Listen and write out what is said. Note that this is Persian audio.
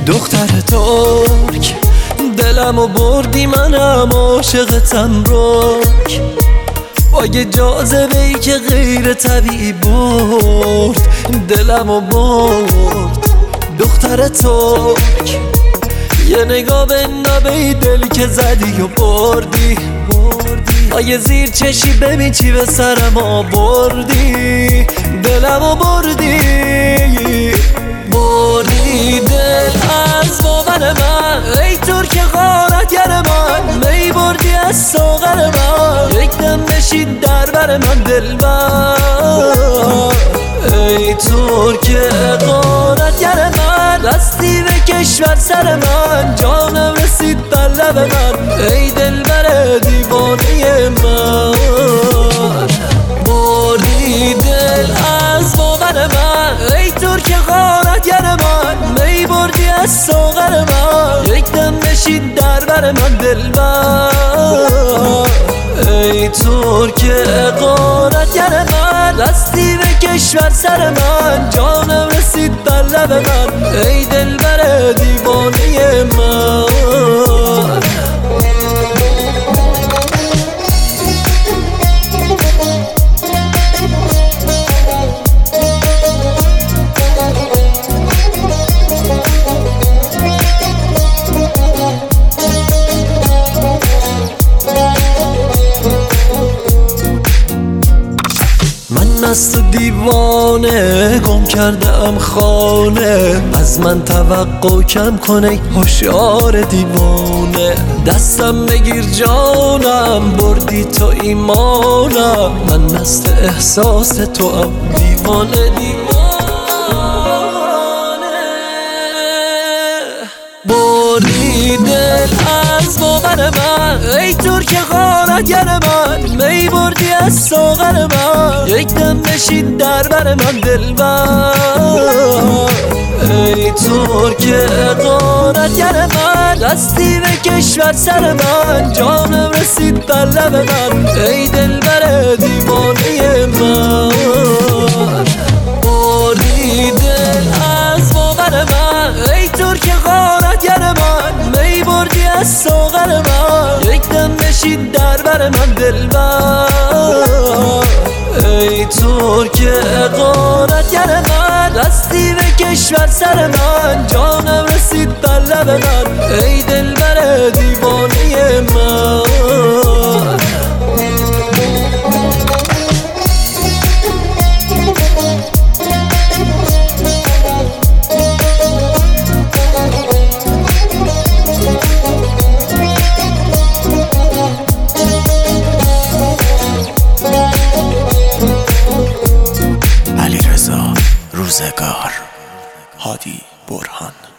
دختر ترک دلمو بردی، منم عاشقتم رک، با یه جاذبه‌ای که غیر طبیعی برد دلمو برد. دختر ترک یه نگاه بندا به دلی که زدی و بردی، با یه زیر چشی ببین چی به سرم آوردی، دلمو بردی دل از باور من. ای ترک غارتگر من، می بردی از ساغر من، یک دم نشید در بر من دلبر. ای ترک غارتگر من، دستی به کشور سر من، جانم رسید بر لب من، ای دلبر دیوانه من. بردی دل از باور من، ای ترک غارتگر من، می بردی از ساغر من، یک دم نشید در بر من دلبر. ای ترک غارتگر من، دستی به کشور سر من، جانم رسید بر لب من، ای دلبر دیوانه من. از تو دیوانه گم کردم خانه، از من توقع کم کنه هوشیار دیوانه. دستم بگیر جانم، بردی تو ایمانم، من مست احساس تو ام دیوانه بردی دل از باور من، ای ترک غارتگر من، می بردی از ساغر من، یک دم نشید در بر من دلبر. ای ترک غارتگر من، دستی به کشور سر من، جانم رسید بر لب من، ای دلبر دیوانه من. بردی دل از باور من، ای ترک غارتگر من، می بردی از ساغر من، یک دم نشید در بر من دلبر. ای ترک غارتگر من، دستی به کشور سر من، جانم رسید بر لب من، ای دلبر دیوانه من. روزگار، هادی برهان.